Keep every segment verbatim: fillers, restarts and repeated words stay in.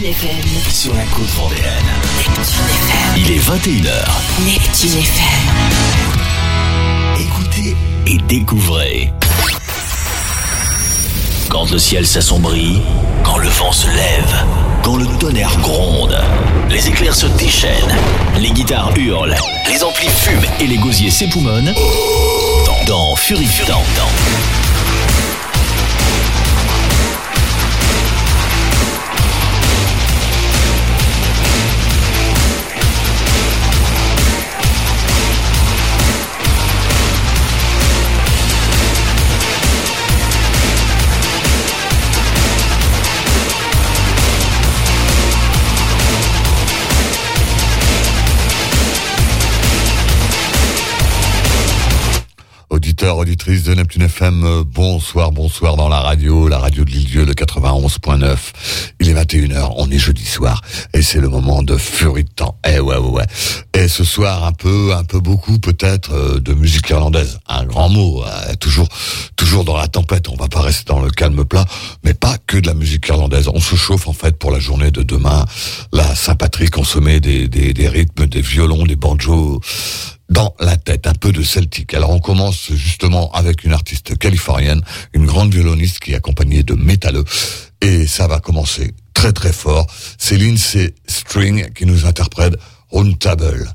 Neptune F M. Sur la côte vendéenne. Neptune F M. Il est vingt et une heures. Neptune F M. Écoutez et découvrez. Quand le ciel s'assombrit, quand le vent se lève, quand le tonnerre gronde, les éclairs se déchaînent, les guitares hurlent, les amplis fument et les gosiers s'époumonnent. Dans, dans Fury Fury. Auditeurs, auditrices de Neptune F M, bonsoir, bonsoir dans la radio, la radio de l'Île-Dieu, le quatre-vingt-onze point neuf. Il est vingt et une heures, on est jeudi soir, et c'est le moment de Fury de temps. Eh ouais, ouais, ouais. Et ce soir, un peu, un peu beaucoup peut-être de musique irlandaise. Un grand mot, hein, toujours, toujours dans la tempête. On va pas rester dans le calme plat, mais pas que de la musique irlandaise. On se chauffe en fait pour la journée de demain. La Saint-Patrick, on se met des, des, des rythmes, des violons, des banjos dans la tête, un peu de celtique. Alors on commence justement avec une artiste californienne, une grande violoniste qui est accompagnée de métalleux, et ça va commencer très très fort. C'est Lindsay String qui nous interprète Round Table.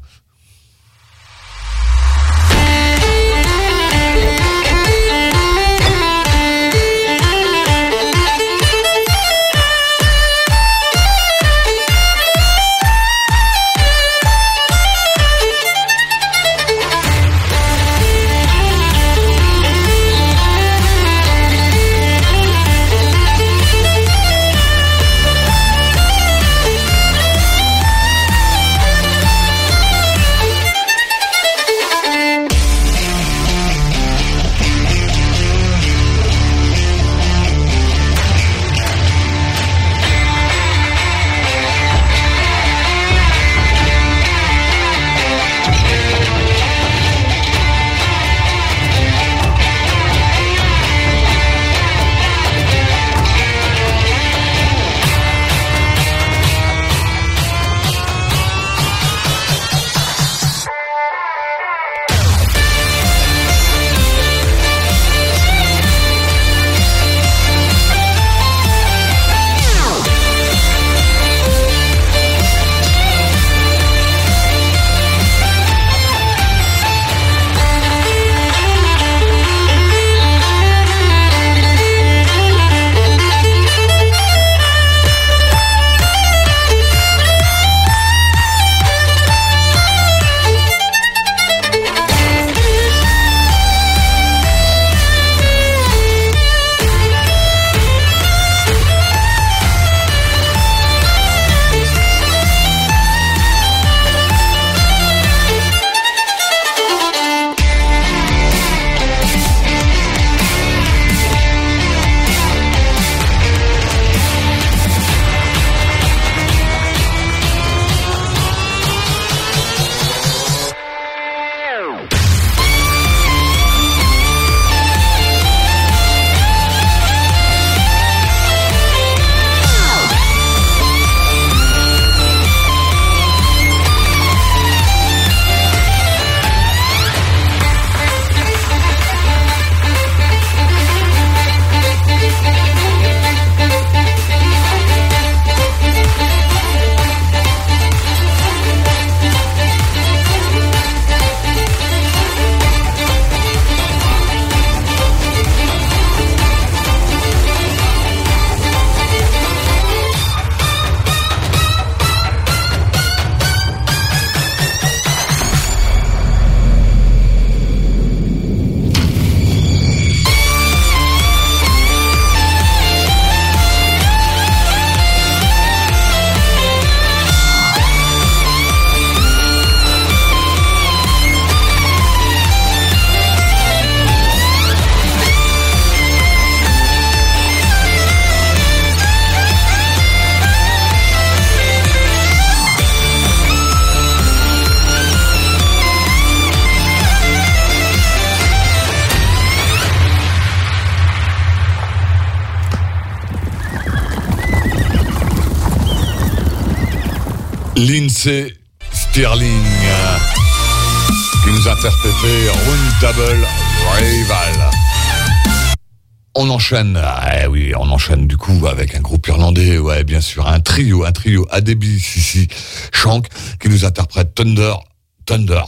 Thank Lindsey Stirling qui nous interprétait Roundtable Rival. On enchaîne, eh oui, on enchaîne du coup avec un groupe irlandais, ouais, bien sûr, un trio, un trio, A D B C Shank qui nous interprète Thunder, Thunder.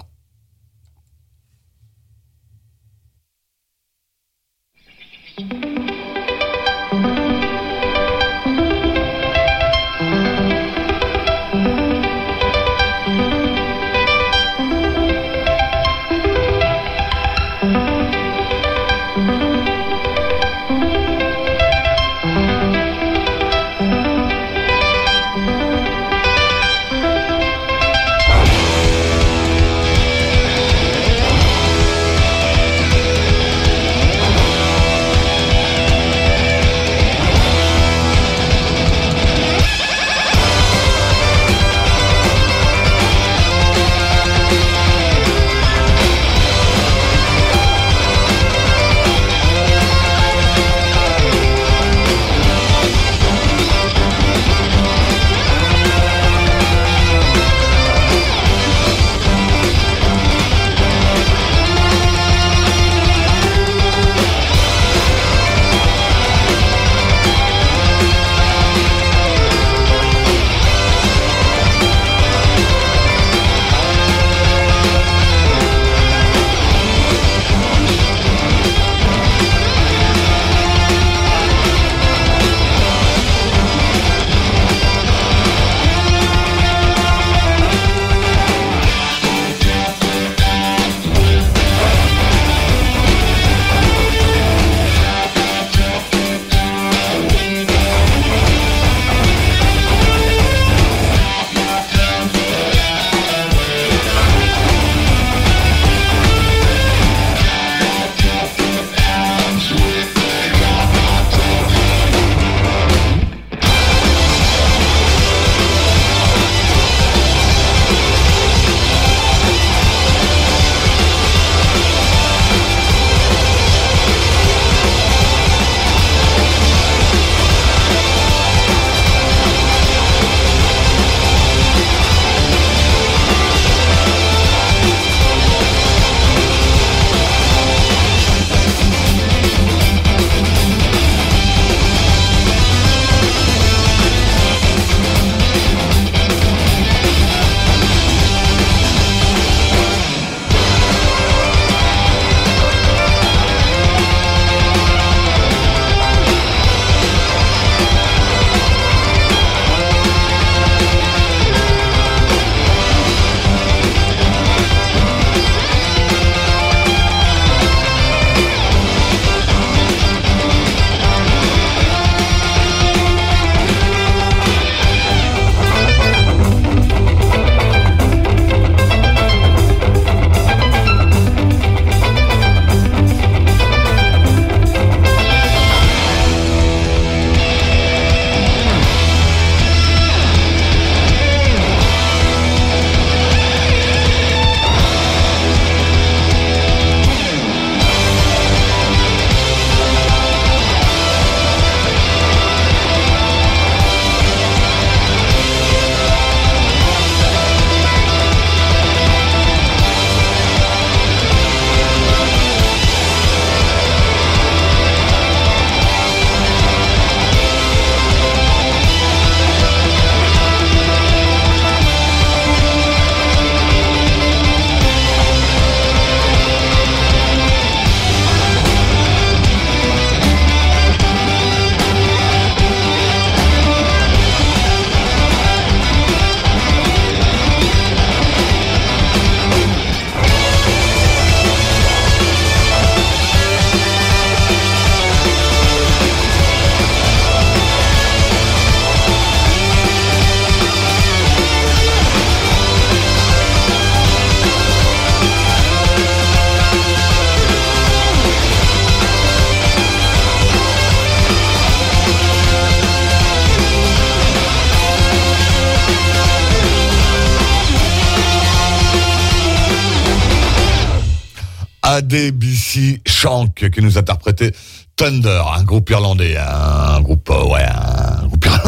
A D B C Shank qui nous interprétait Thunder, un groupe irlandais, un groupe, ouais, un groupe irlandais.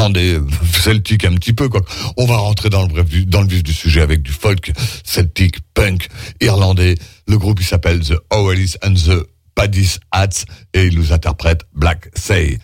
irlandais, celtique un petit peu, quoi. On va rentrer dans le, bref du, dans le vif du sujet avec du folk celtique, punk, irlandais. Le groupe, il s'appelle The Owls and the Paddy's Hats et il nous interprète Black Say.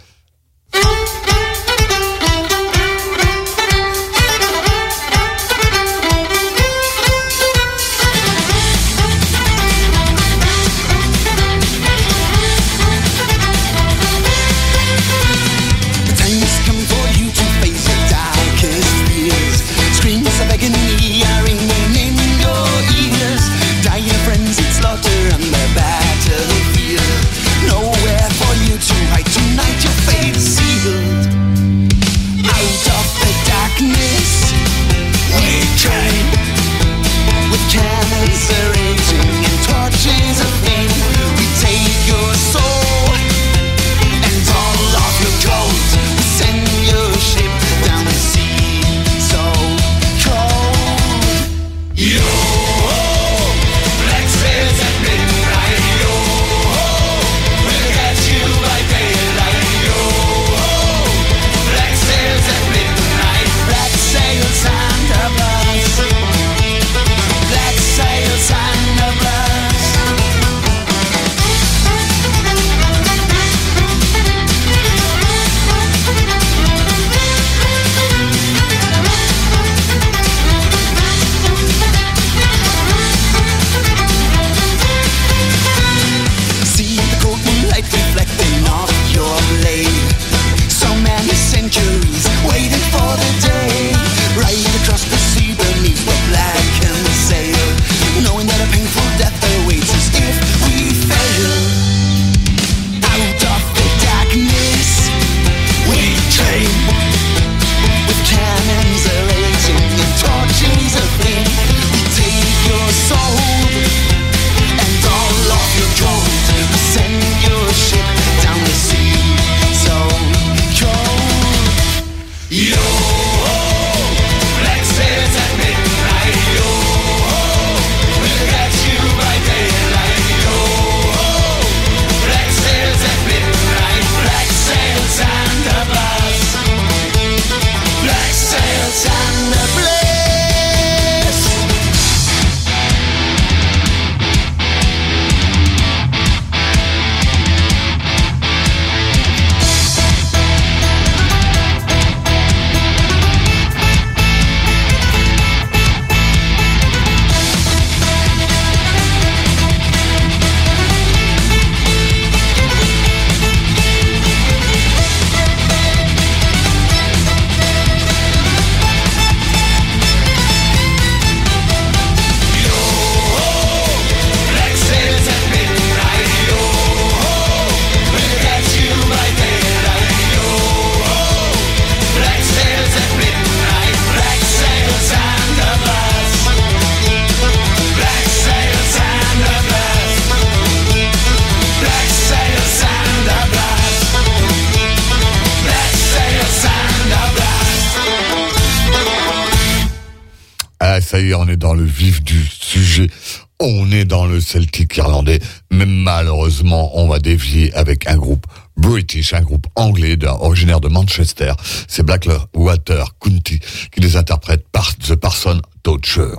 Ça y est, on est dans le vif du sujet. On est dans le celtique irlandais. Mais malheureusement, on va dévier avec un groupe british, un groupe anglais originaire de Manchester. C'est Blackwater County qui les interprète par The Parson Toucher.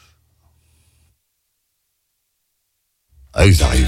Ah, ils arrivent.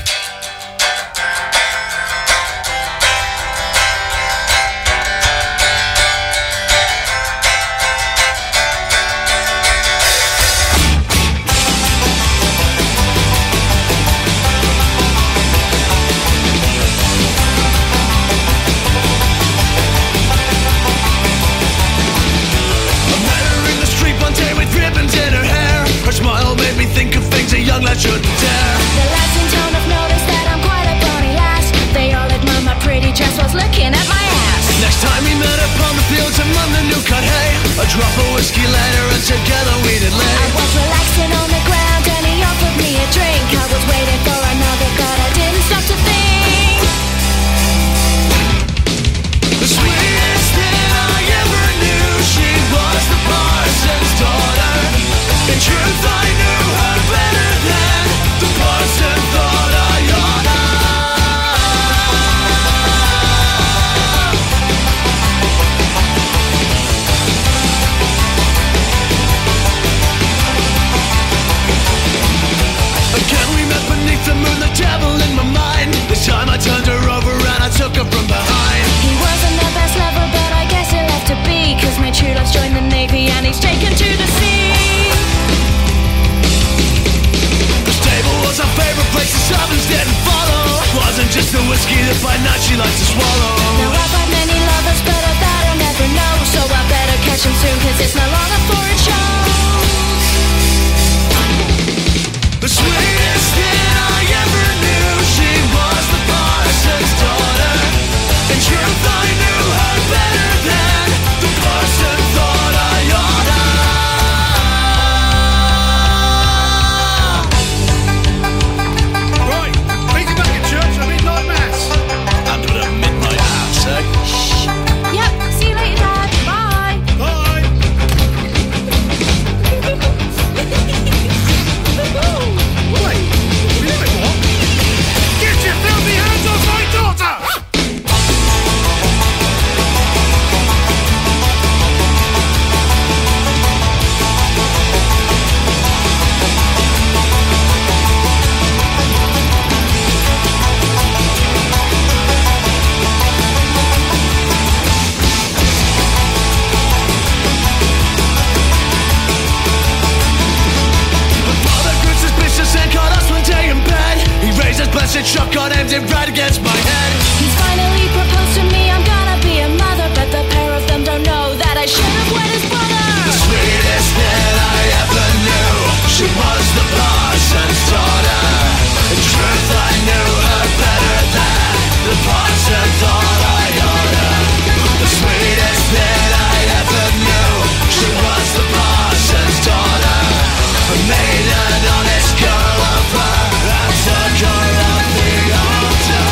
Shouldn't dare. The lads in town have noticed that I'm quite a bonny lass. They all admire my pretty dress whilst looking at my ass. Next time we met upon the fields among the new cut hay, a drop of whiskey later and together we did lay. I was relaxing on the ground and he offered me a drink. I was waiting for another but I didn't stop to think. The sweetest thing I ever knew, she was the parson's daughter. In truth I knew her better than the parson thought I oughta. she likes to swallow. Now I've had many lovers, but of that I'll never know. So I better catch him soon, cause it's no longer for a show. The sweetest that I ever knew, she was the parson's daughter. In truth, I knew her better than the parson thought I oughta. Right, meet you back in church at midnight mass. Under the midnight house, eh? Yep, see you later, Dad. Bye. Bye. Wait, wait, what? Get your filthy hands off my daughter! And caught us one day in bed. He raised his blessed shotgun, aimed it right against my head. He's finally proposed to me, I'm gonna be a mother. But the pair of them don't know that I should have wed his brother. The sweetest that I ever knew, she was the parson's daughter. In truth, I knew her better than the parson thought I oughta. The sweetest that I ever knew, she was the parson's daughter. I made an honest girl of her, I took her off the altar.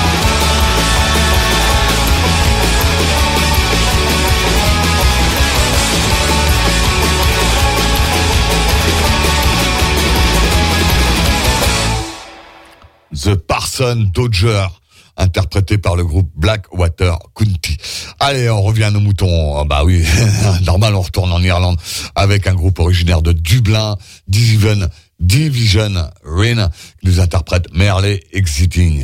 The Parson Dodger, interprété par le groupe Blackwater County. Allez, on revient à nos moutons. Ah bah oui, normal, on retourne en Irlande avec un groupe originaire de Dublin, Division, Division Rin, qui nous interprète Merle Exiting.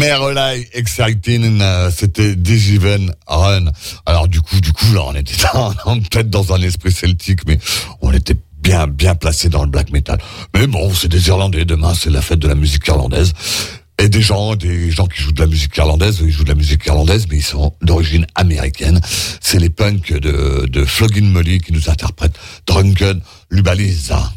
Relay Exciting, euh, c'était Digiven Run. Alors du coup, du coup, là, on était dans, peut-être dans un esprit celtique, mais on était bien, bien placé dans le black metal. Mais bon, c'est des Irlandais. Demain, c'est la fête de la musique irlandaise. Et des gens, des gens qui jouent de la musique irlandaise, ils jouent de la musique irlandaise, mais ils sont d'origine américaine. C'est les punks de, de Flogging Molly qui nous interprètent Drunken Lubaliza.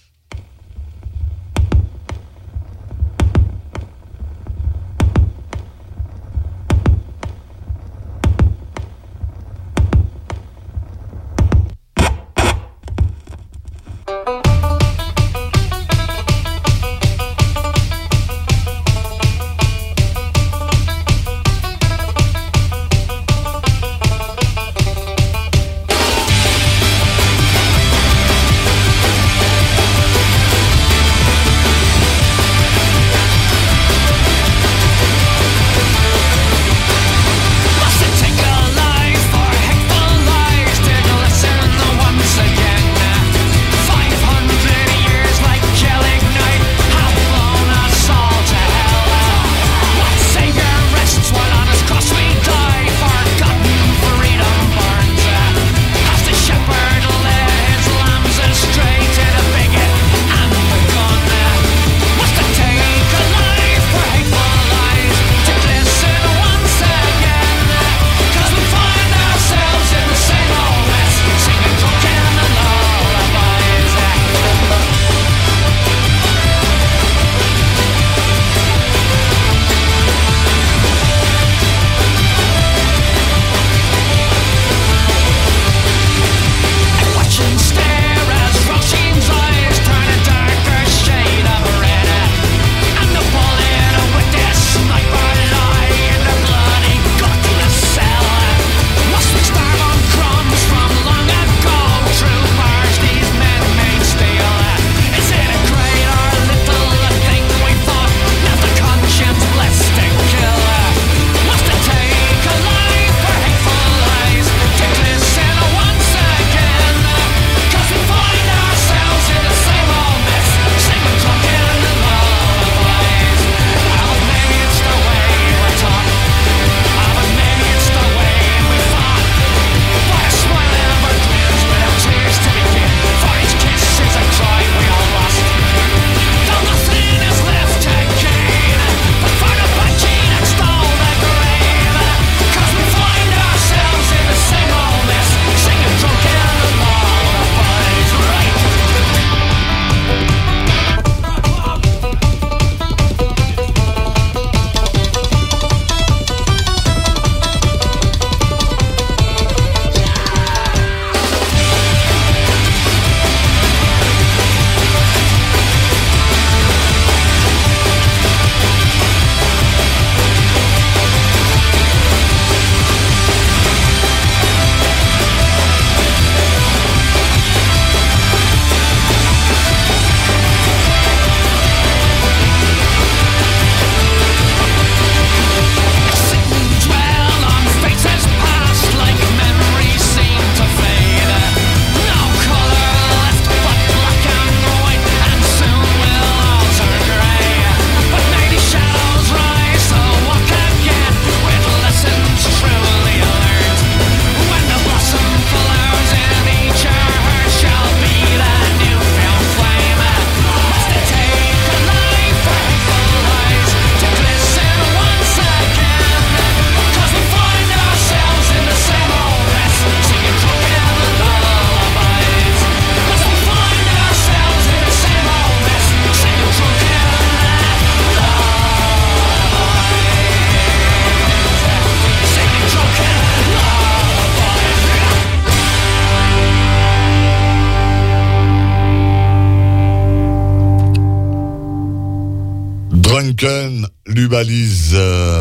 Drunken Lubaliza,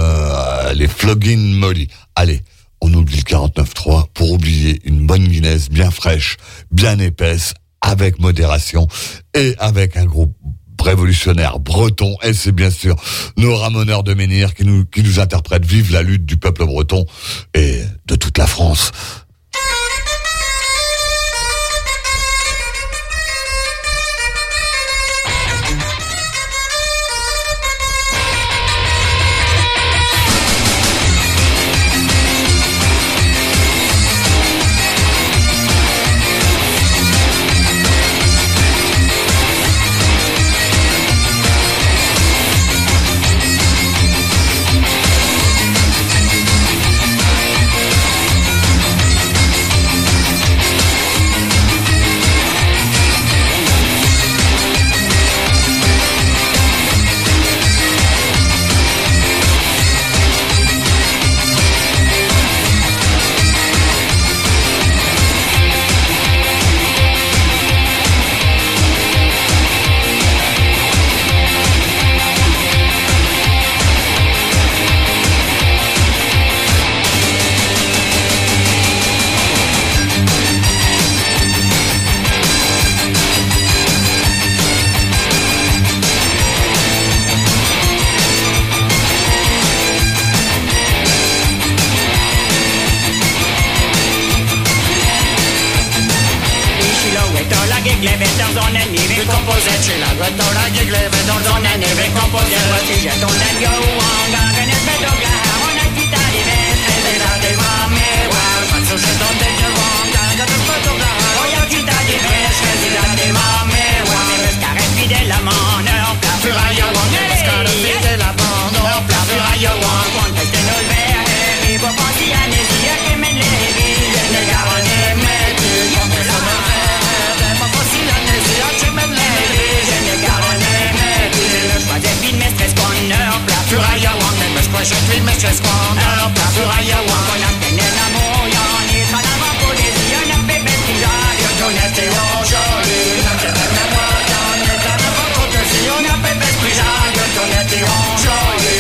euh, les Flogging Molly. Allez, on oublie le quarante-neuf trois pour oublier une bonne Guinness bien fraîche, bien épaisse, avec modération et avec un groupe révolutionnaire breton. Et c'est bien sûr nos ramoneurs de menhir qui nous, qui nous interprètent Vive la lutte du peuple breton et de toute la France. donne ni vi composere ce la guardora che gleve non donne ne vi composere la figlia donne io wanga che ne vedo che una chita di veste della de mame wow faccio se donne io wanga che ne vedo che una chita di veste della de mame wow mi pescare fide la mano fura io wanga pescare fide la mano fura io wanga quando te non vede vivo quanti anni sia che me levi ne garane me tu quando sono verde ma fossi l'amnesia ce me levi ne garane me tu le choix des films me stress bonheur fura io wanga me squash film me stress bonheur fura io wanga on a peine l'amour y'en est pas d'avoir pour les yeux on a fait bête qui a yo donné oh joli on a fait bête l'amour y'en est pas d'avoir pour les yeux on a fait bête qui a yo donné oh joli.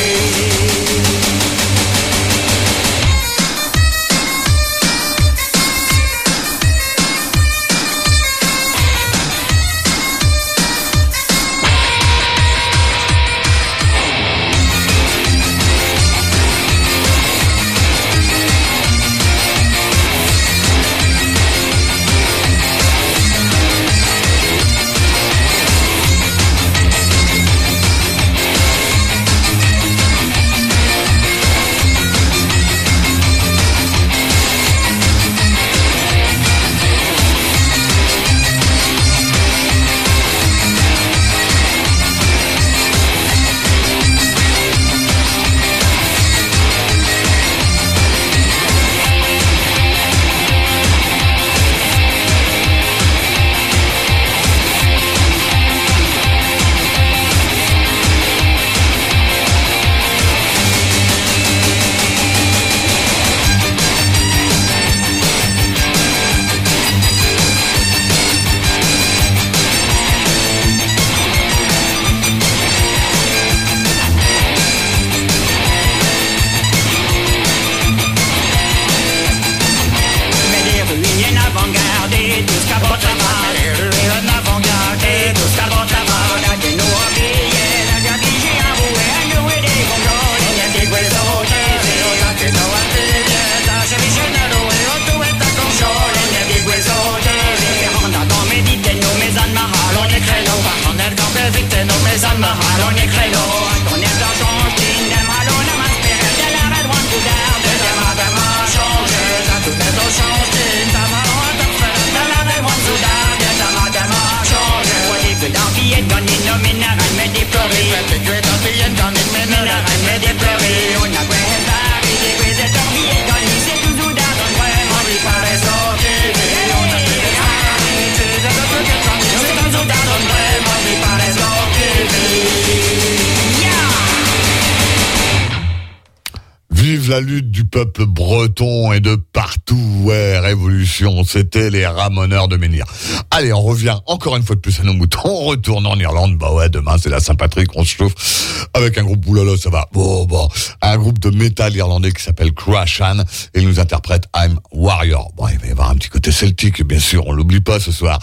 La lutte du peuple breton et de partout, ouais, révolution, c'était les ramoneurs de Menhir. Allez, on revient encore une fois de plus à nos moutons, on retourne en Irlande, bah ouais, demain c'est la Saint-Patrick, on se chauffe avec un groupe, oulala, ça va, bon, bon, un groupe de métal irlandais qui s'appelle Crashan, et il nous interprète I'm Warrior. Bon, il va y avoir un petit côté celtique, bien sûr, on l'oublie pas ce soir.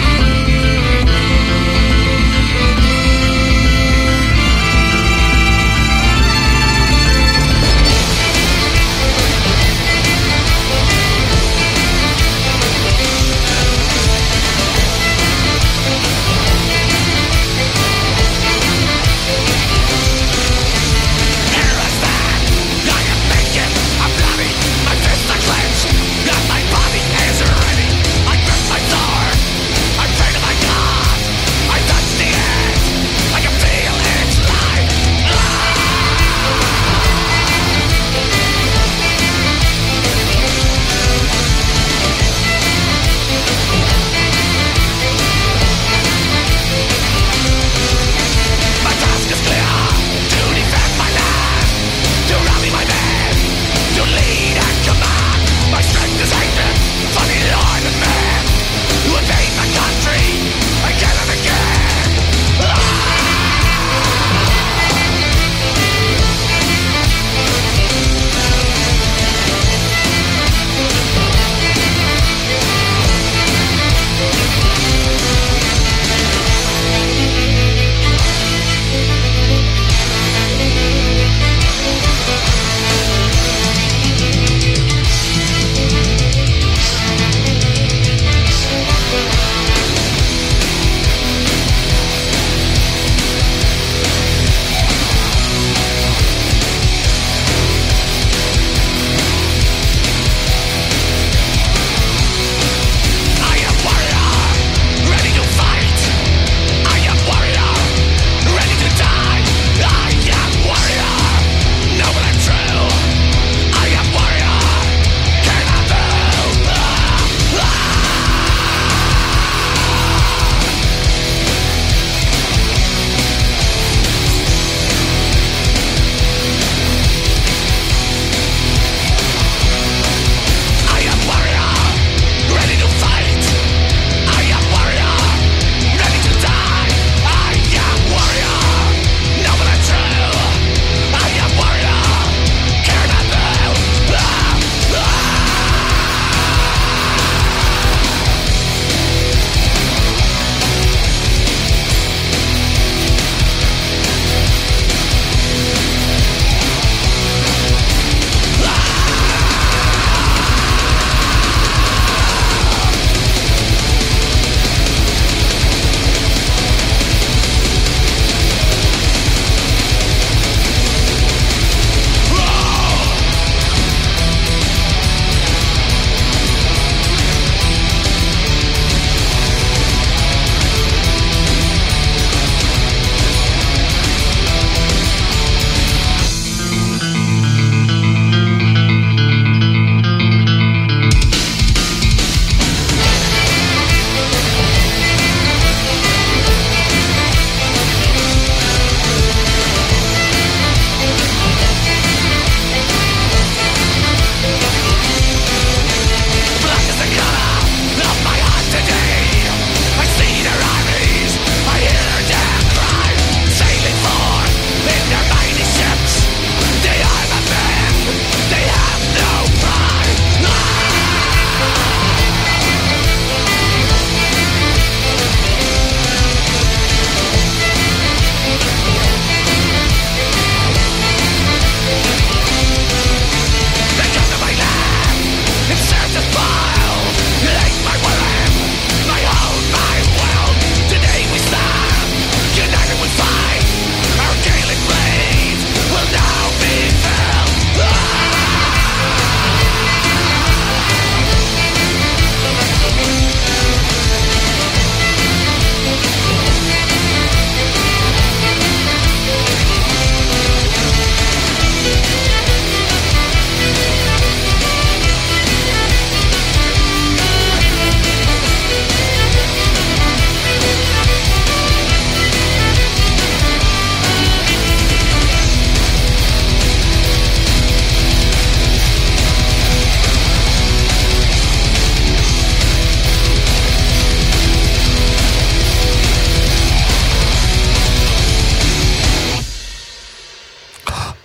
Warrior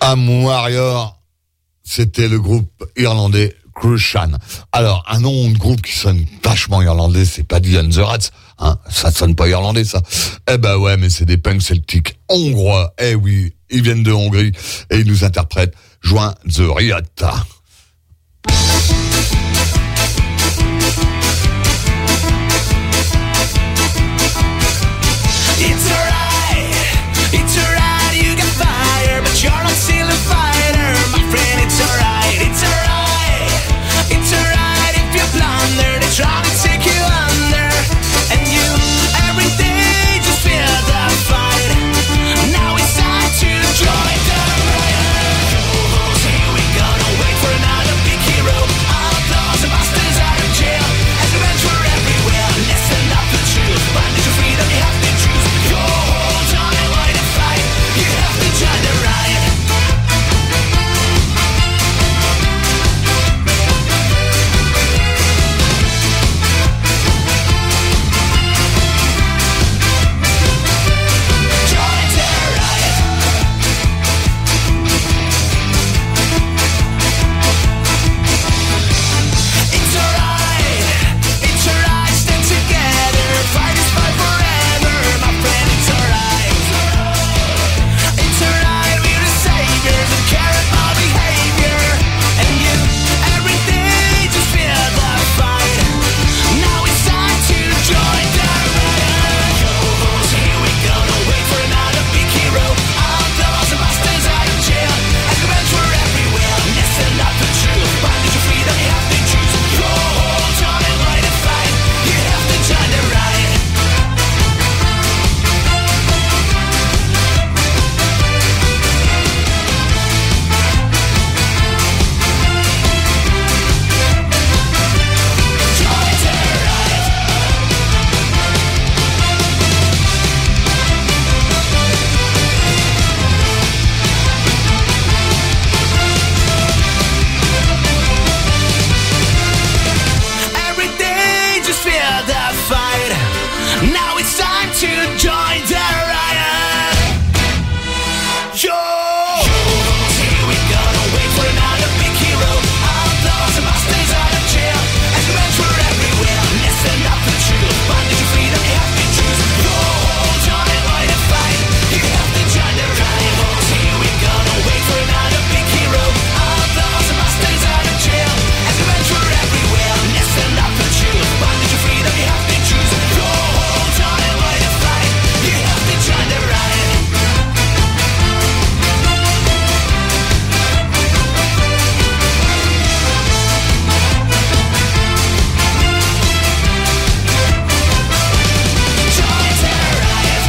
Am Warrior, c'était le groupe irlandais Crucian. Alors, un nom de groupe qui sonne vachement irlandais, c'est Paddy and the Rats, hein, ça sonne pas irlandais, ça. Eh ben ouais, mais c'est des punks celtiques hongrois, eh oui, ils viennent de Hongrie, et ils nous interprètent Join the Riot. It's alright, it's alright, you got fire, but you're not still a fighter, my friend, it's alright, it's alright, it's alright if you blunder, they try to take you under, and you, every day, just feel the fight, now it's time to join the riot, here we go, don't wait for another big hero, outlaws and masters out of jail, as we venture everywhere, listen up the truth, bondage of freedom, you have to choose. Your whole time, why to fight? You have to join the riot. Join the riot. It's alright, it's alright, stand together, fight is fight forever, my friend, it's alright. It's alright, we're the saviors and care about behavior, and you, every day, just feel the fight, now it's time to join the riot. Here we go, don't wait for another big hero, outlaws and masters out of jail, as we venture everywhere, listen up the truth, bondage of freedom, you have to choose. Your whole time, why to fight? You have to join the riot. Join the riot. Every day, just feel the fight. Now it's time to join the riot. Yo! Here we go, don't wait for another big hero. Outlaws and masters out of jail, as we venture everywhere. Listen up the truth, bondage of freedom, you have to choose. Your whole time, why to fight? You have to join the riot. Here we go, don't wait for another big hero. Outlaws and masters out of jail, as we venture everywhere. Listen up the truth, bondage of freedom, you have to choose. Your whole time, why to fight? You have to join the riot. Join the riot.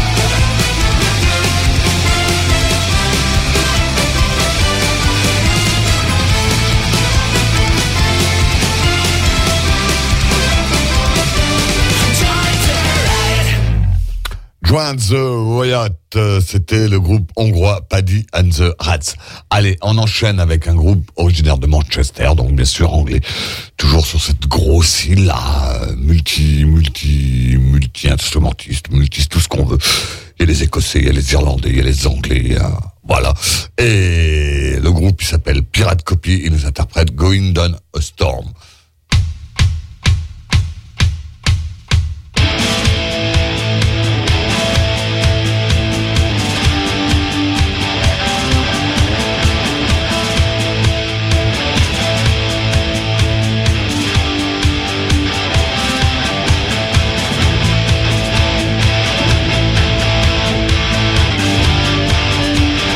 Join the riot. Join the Riot, euh, c'était le groupe hongrois Paddy and the Rats. Allez, on enchaîne avec un groupe originaire de Manchester, donc bien sûr anglais, toujours sur cette grosse île là, euh, multi, multi, multi-instrumentiste, multi, tout ce qu'on veut. Il y a les Écossais, il y a les Irlandais, il y a les Anglais, euh, voilà. Et le groupe, il s'appelle Pirate Copy, il nous interprète Going Down a Storm.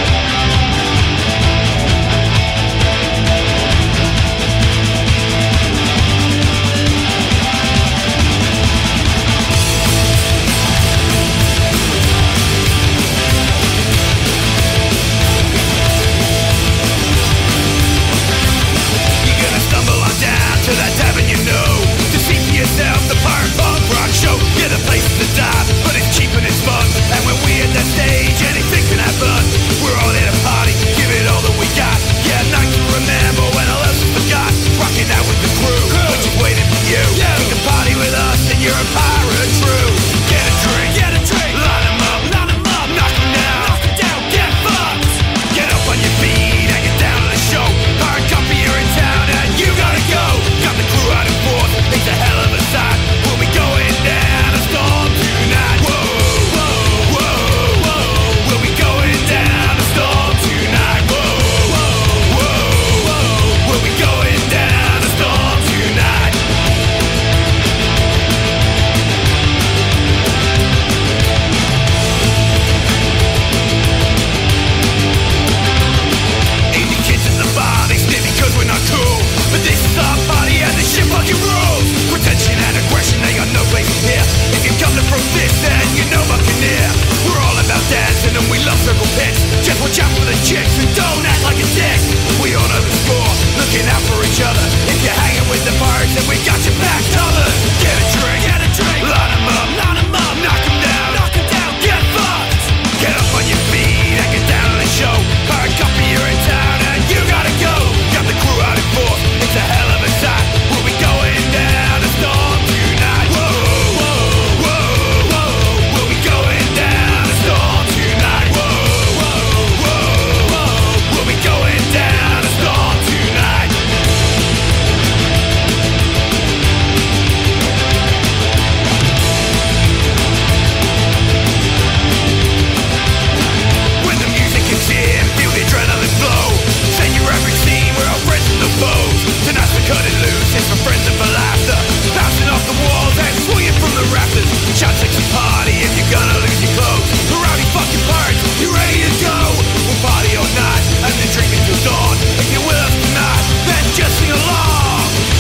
Join got your back covered. Get a drink, get a drink. Line 'em up, line 'em up. Knock 'em down, knock 'em down. Get fucked. Get up on your feet and get down to the show. Hard copy, you're in town and you gotta go. Got the crew out in force. It's a hell of a sight. We'll be going down a storm tonight. Whoa, whoa, whoa, whoa. We'll be going down a storm tonight. Whoa, whoa, whoa, whoa. We'll be going down a storm tonight. When the music kicks in, feel the adrenaline flow. Send your every scene, we're all friends and the foes. Tonight's for cutting loose, it's for friends and for laughter. Bouncing off the walls and swinging from the rafters. Shout sexy party if you're gonna lose your clothes. The rowdy fucking parts, you ready to go? We'll party all night and then drink until dawn. If you're with us tonight, then just sing along.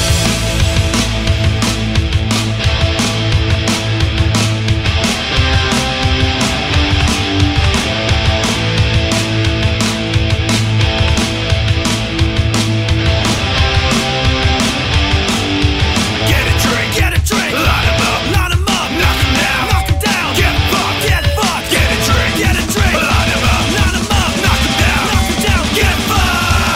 Get a drink, get a drink. Line 'em up, line 'em up. Knock 'em down, knock 'em down. Get fucked, get fucked. Get a drink, get a drink. Line 'em up, line 'em up. Knock 'em down, knock 'em down. Get fucked.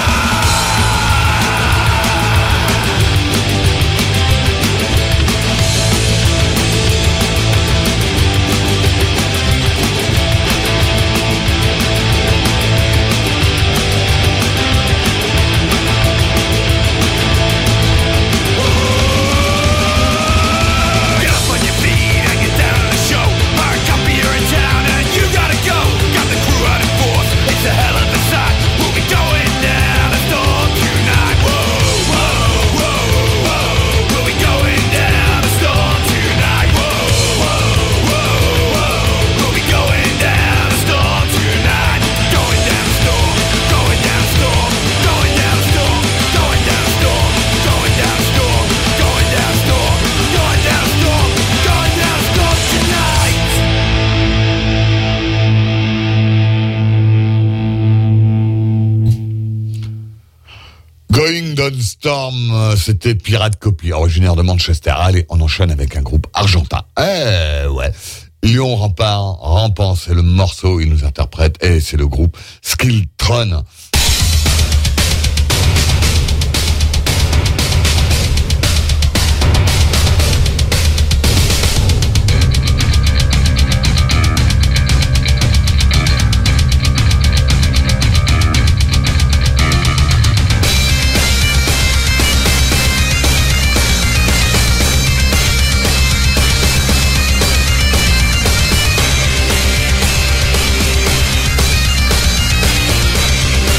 Get up on your feet and get down to the show. Hard copy, you're in town and you gotta go. Got the crew out in force, it's a hell of a sight. We'll be going down a storm tonight. Whoa, whoa, whoa, whoa. We'll be going down a storm tonight. Whoa, whoa, whoa, whoa. We'll be going down a storm tonight. Going down a storm, going down a storm, going down a storm, going down a storm, going down a storm, going down a storm, going down a storm, going down a storm tonight. Going Down Storm, euh, c'était Pirate Copy, originaire de Manchester. Allez, on enchaîne avec un groupe argentin. Eh ouais, Lyon Rampant, Rampant, c'est le morceau, il nous interprète, et c'est le groupe Skiltron. Get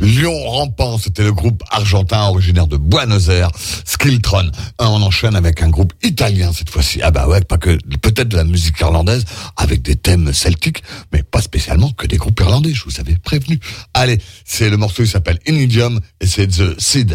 Lion rampant, c'était le groupe argentin originaire de Buenos Aires, Skiltron. On enchaîne avec un groupe italien cette fois-ci. Ah bah ouais, pas que, peut-être de la musique irlandaise, avec des thèmes celtiques, mais pas spécialement que des groupes irlandais, je vous avais prévenu. Allez, c'est le morceau, il s'appelle In Idiom, et c'est The Seed.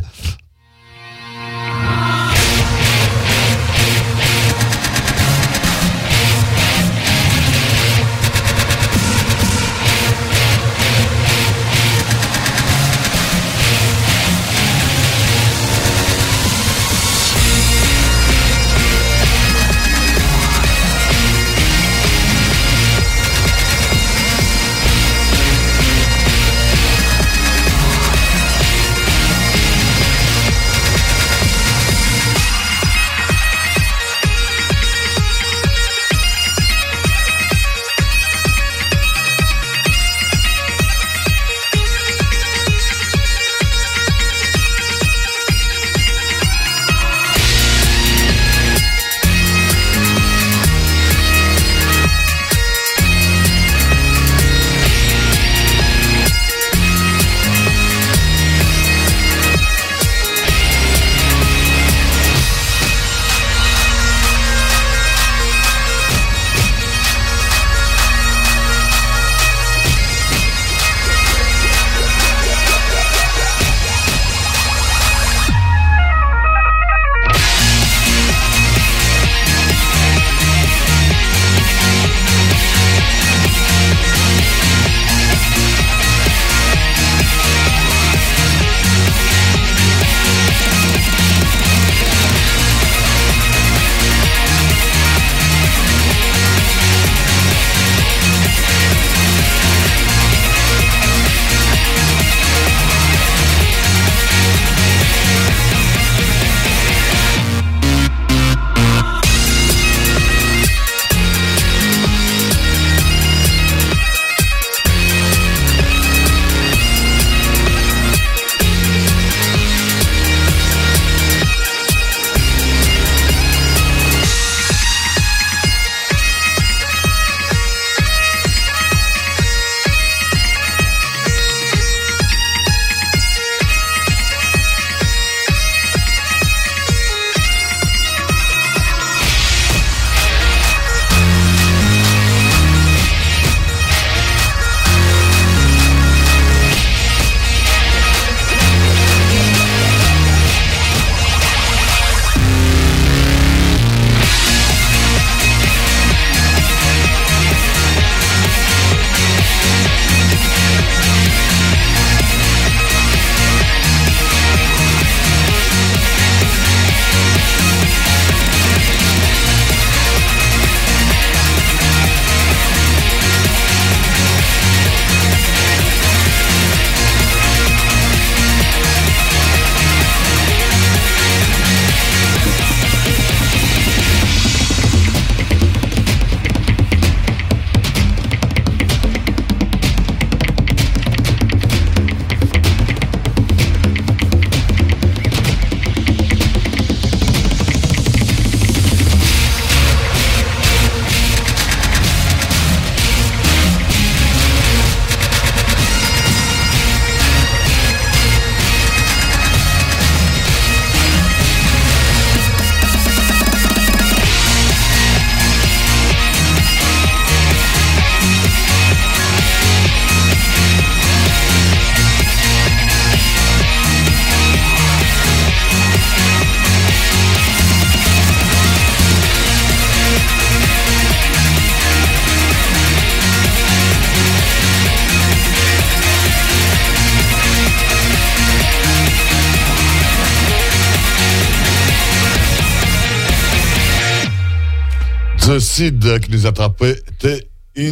The Seed qui nous attrapait, c'était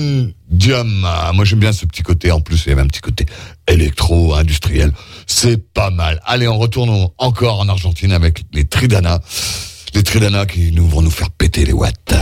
Indium. Moi j'aime bien ce petit côté, en plus il y avait un petit côté électro-industriel, c'est pas mal. Allez, on retourne encore en Argentine avec les Tridana, les Tridana qui nous vont nous faire péter les watts.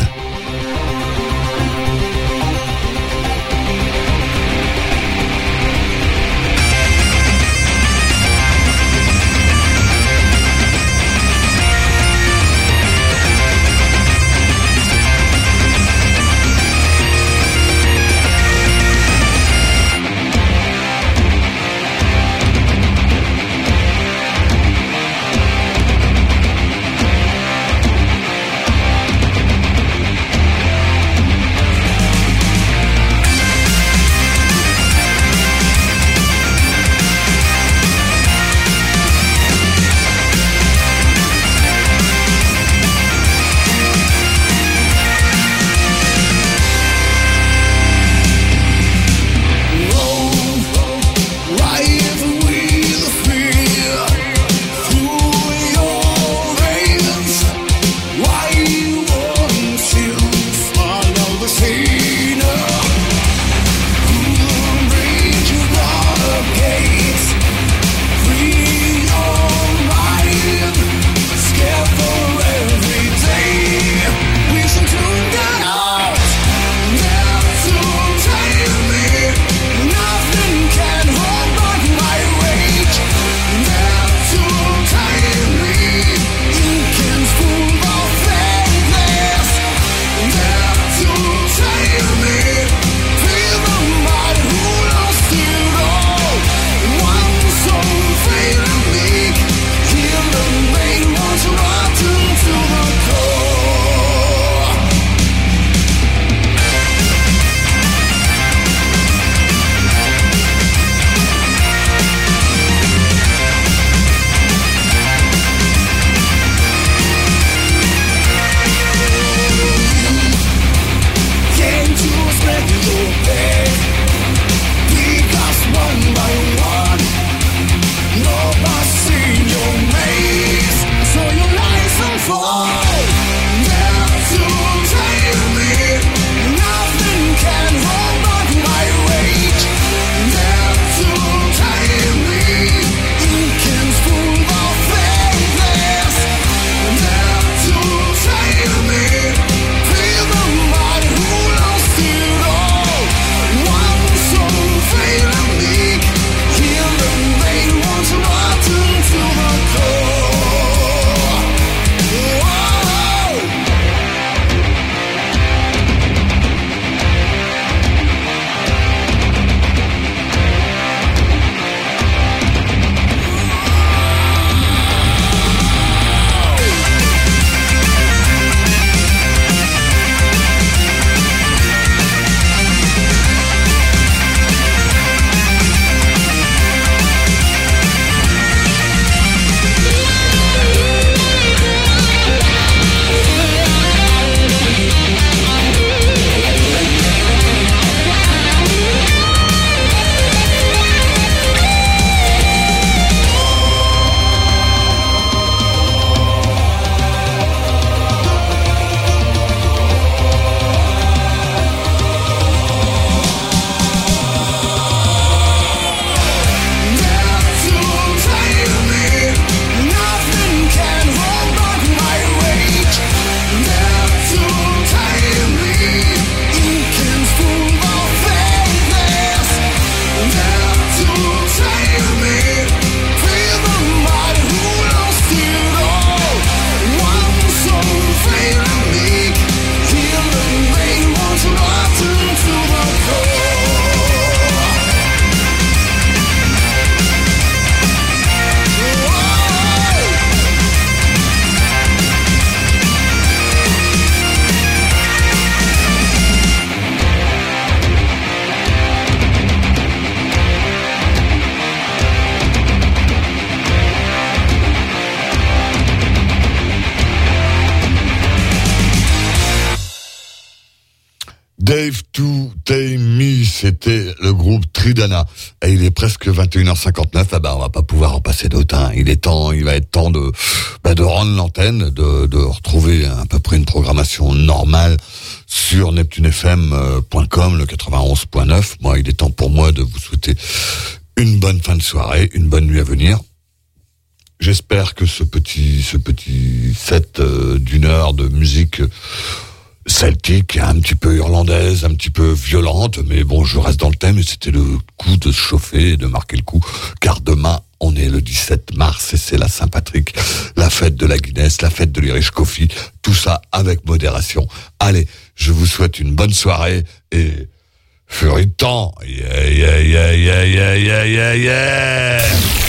Dave to Tame Me, c'était le groupe Tridana. Et il est presque vingt et une heures cinquante-neuf. Ah ben, on va pas pouvoir en passer d'autres. Hein. Il est temps, il va être temps de, bah, de rendre l'antenne, de, de retrouver à peu près une programmation normale sur neptune f m point com, le quatre-vingt-onze point neuf. Moi, il est temps pour moi de vous souhaiter une bonne fin de soirée, une bonne nuit à venir. J'espère que ce petit, ce petit set euh, d'une heure de musique celtique, un petit peu irlandaise, un petit peu violente, mais bon, je reste dans le thème et c'était le coup de se chauffer et de marquer le coup, car demain, on est le dix-sept mars et c'est la Saint-Patrick, la fête de la Guinness, la fête de l'Irish Coffee, tout ça avec modération. Allez, je vous souhaite une bonne soirée et furie de temps. Yeah, yeah, yeah, yeah, yeah, yeah, yeah, yeah.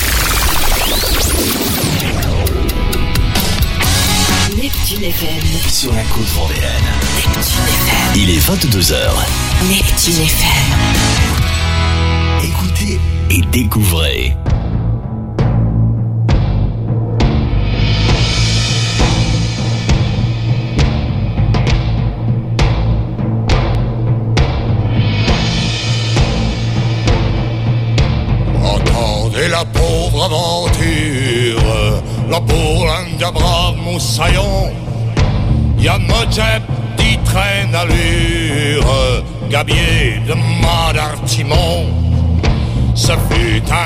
Neptune F M. Sur la côte vendéenne. Neptune F M. Il est vingt-deux heures. Neptune F M. Écoutez et découvrez. Entendez la pauvre aventure, la bourlingue de brave moussaillon. Y'a Mojeb qui traîne allure, gabier de Madartimon. Ce fut un